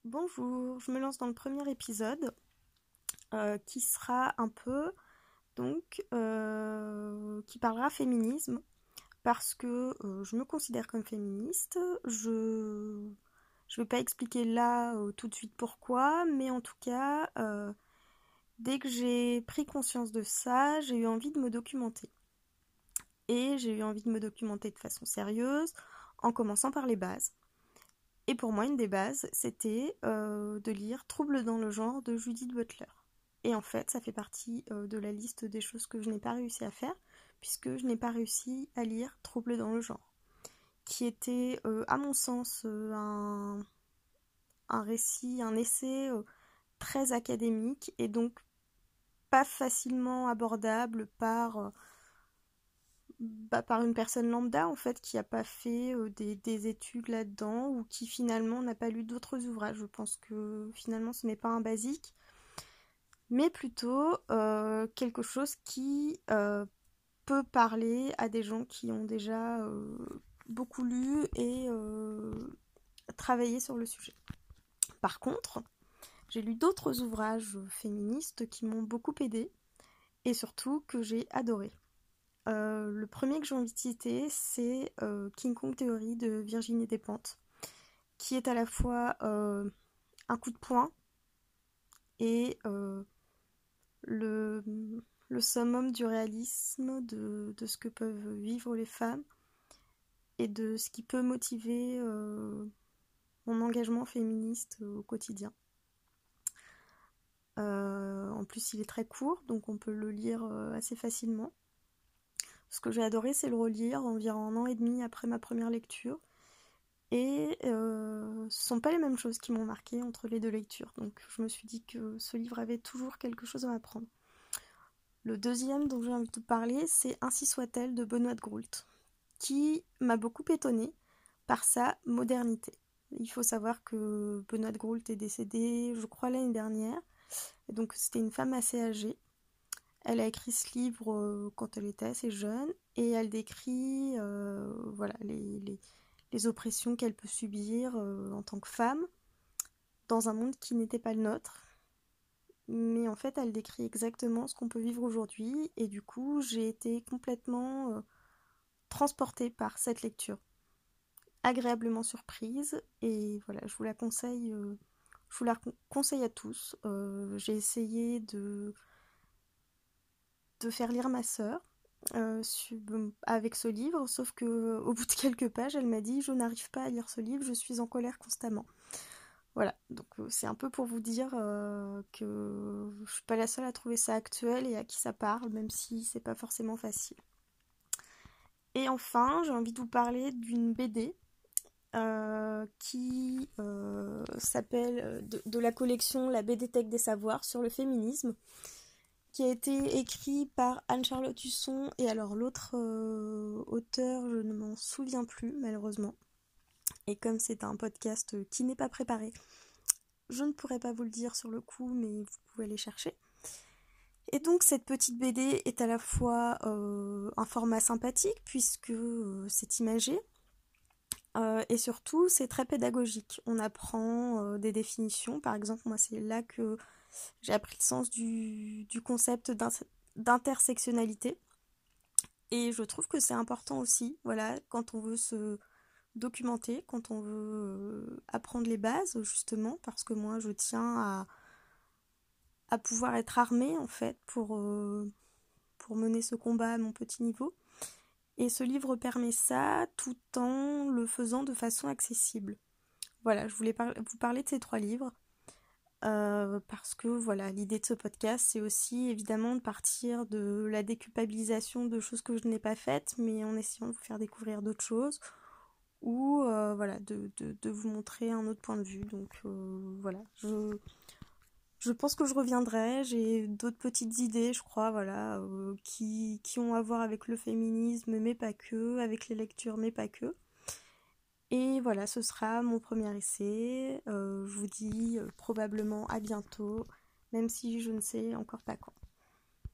Bonjour, je me lance dans le premier épisode qui sera un peu, qui parlera féminisme parce que je me considère comme féministe. Je vais pas expliquer là tout de suite pourquoi, mais en tout cas, dès que j'ai pris conscience de ça, j'ai eu envie de me documenter. Et j'ai eu envie de me documenter de façon sérieuse, en commençant par les bases. Et pour moi, une des bases, c'était de lire Troubles dans le genre de Judith Butler. Et en fait, ça fait partie de la liste des choses que je n'ai pas réussi à faire, puisque je n'ai pas réussi à lire Troubles dans le genre, qui était, à mon sens, un récit, un essai très académique, et donc pas facilement abordable par une personne lambda en fait qui n'a pas fait des études là-dedans ou qui finalement n'a pas lu d'autres ouvrages. Je pense que finalement ce n'est pas un basique, mais plutôt quelque chose qui peut parler à des gens qui ont déjà beaucoup lu et travaillé sur le sujet. Par contre, j'ai lu d'autres ouvrages féministes qui m'ont beaucoup aidée et surtout que j'ai adoré. Le premier que j'ai envie de citer, c'est King Kong Theory de Virginie Despentes, qui est à la fois un coup de poing et le, le summum du réalisme de ce que peuvent vivre les femmes et de ce qui peut motiver mon engagement féministe au quotidien. En plus, il est très court, donc on peut le lire assez facilement. Ce que j'ai adoré, c'est le relire environ 1 an et demi après ma première lecture. Et ce sont pas les mêmes choses qui m'ont marqué entre les deux lectures. Donc je me suis dit que ce livre avait toujours quelque chose à m'apprendre. Le deuxième dont j'ai envie de te parler, c'est Ainsi soit-elle de Benoît de Groult, qui m'a beaucoup étonnée par sa modernité. Il faut savoir que Benoît de Groult est décédée, je crois, l'année dernière. Et donc c'était une femme assez âgée. Elle a écrit ce livre quand elle était assez jeune et elle décrit voilà, les oppressions qu'elle peut subir en tant que femme dans un monde qui n'était pas le nôtre. Mais en fait, elle décrit exactement ce qu'on peut vivre aujourd'hui et du coup, j'ai été complètement transportée par cette lecture. Agréablement surprise et voilà, je vous la conseille à tous. J'ai essayé de faire lire ma sœur avec ce livre, sauf que au bout de quelques pages, elle m'a dit je n'arrive pas à lire ce livre, je suis en colère constamment. Voilà, donc c'est un peu pour vous dire que je suis pas la seule à trouver ça actuel et à qui ça parle, même si c'est pas forcément facile. Et enfin, j'ai envie de vous parler d'une BD qui s'appelle de la collection La BDthèque des Savoirs sur le féminisme, qui a été écrit par Anne-Charlotte Husson et alors l'autre auteur, je ne m'en souviens plus malheureusement. Et comme c'est un podcast qui n'est pas préparé, je ne pourrais pas vous le dire sur le coup, mais vous pouvez aller chercher. Et donc cette petite BD est à la fois un format sympathique puisque c'est imagé et surtout c'est très pédagogique. On apprend des définitions, par exemple moi c'est là que j'ai appris le sens du concept d'intersectionnalité et je trouve que c'est important aussi, voilà, quand on veut se documenter, quand on veut apprendre les bases justement, parce que moi je tiens à pouvoir être armée en fait pour mener ce combat à mon petit niveau. Et ce livre permet ça tout en le faisant de façon accessible. Voilà, je voulais vous parler de ces 3 livres parce que voilà, l'idée de ce podcast c'est aussi évidemment de partir de la déculpabilisation de choses que je n'ai pas faites, mais en essayant de vous faire découvrir d'autres choses ou voilà, de vous montrer un autre point de vue. Donc voilà, je pense que je reviendrai, j'ai d'autres petites idées, je crois, voilà, qui ont à voir avec le féminisme, mais pas que, avec les lectures, mais pas que. Et voilà, ce sera mon premier essai. Je vous dis probablement à bientôt, même si je ne sais encore pas quand.